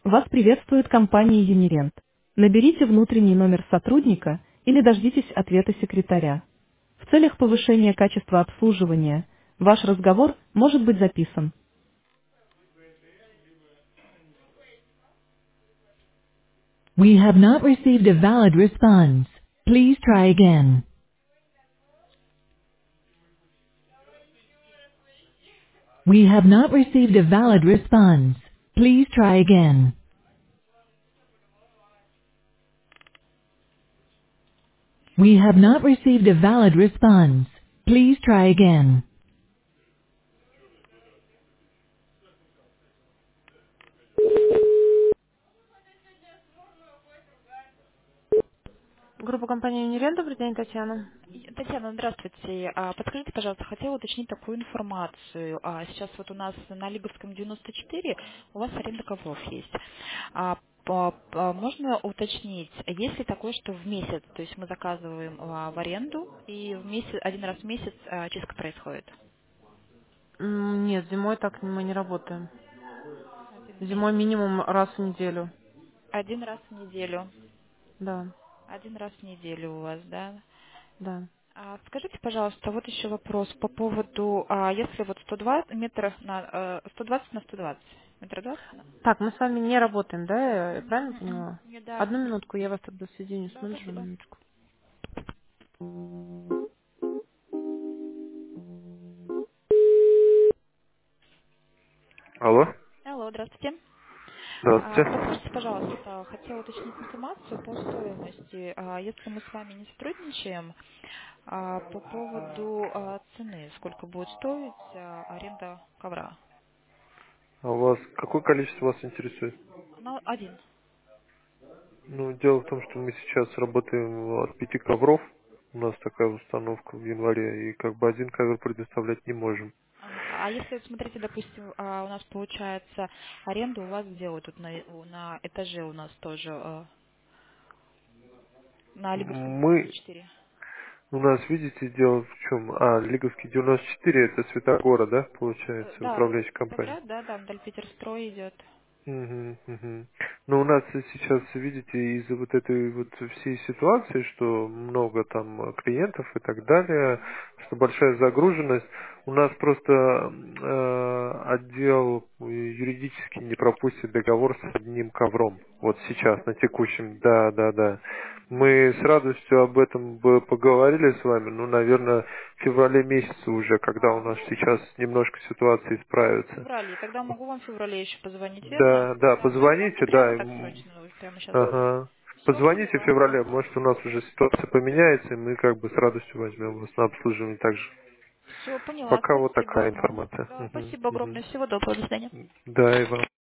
Вас приветствует компания Юнирент. Наберите внутренний номер сотрудника или дождитесь ответа секретаря. В целях повышения качества обслуживания ваш разговор может быть записан. We have not received a valid response. Please try again. We have not received a valid response. Please try again. We have not received a valid response. Please try again. Группа компании Юнирент, добрый день, Татьяна. Татьяна, здравствуйте. Подскажите, пожалуйста, хотела уточнить такую информацию. Сейчас вот у нас на Лиговском 94 у вас аренда ковров есть. Можно уточнить, есть ли такое, что в месяц, то есть мы заказываем в аренду и в месяц, один раз в месяц чистка происходит? Нет, зимой так мы не работаем. Один Зимой месяц. минимум раз в неделю. Один раз в неделю. Да, Один раз в неделю у вас, да? да. Скажите, пожалуйста, вот еще вопрос по поводу, если вот 120 метров на 120 на 120, метр 20 на... Так, мы с вами не работаем, да? Я правильно Мгм. поняла? Да, Одну минутку, я вас тогда соединю с да, менеджером. спасибо. Минуточку. Алло, Алло, здравствуйте. здравствуйте. Подскажите, пожалуйста, хотела уточнить информацию по стоимости. Если мы с вами не сотрудничаем, по поводу цены, сколько будет стоить аренда ковра? А у вас какое количество вас интересует? Ну, один. Ну, дело в том, что мы сейчас работаем от 5 ковров. У нас такая установка в январе, и как бы один ковер предоставлять не можем. Ага. А если, вот смотрите, допустим, у нас получается аренду у вас делают тут на этаже у нас тоже, на Лиговском Мы, 94. у нас, видите, дело в чем? Лиговский 94, это Святогора, да, получается, Да, управляющая компания. Петроград, да, там Дальпетерстрой идет. Мгм, мгм. Но у нас сейчас, видите, из-за вот этой вот всей ситуации, что много там клиентов и так далее, Мгм. что большая загруженность, у нас просто отдел юридически не пропустит договор с одним ковром. Вот сейчас, на текущем, да, да, да. Мы с радостью об этом бы поговорили с вами, ну, наверное, в феврале месяце уже, когда у нас Ну, сейчас немножко ситуация в исправится. феврале. Тогда могу вам в феврале еще позвонить, верно? Да, да, Да, то есть вам не позвоните, прямо да. так срочно, вы прямо сейчас звоните. Ага. Все, Позвоните в поняла. феврале, может у нас уже ситуация поменяется, и мы как бы с радостью возьмем вас на обслуживание также. Все, поняла. Пока вот Спасибо. такая Ага. информация. Да, Мгм, спасибо огромное. мгм. Всего доброго. До свидания. Да, и вам.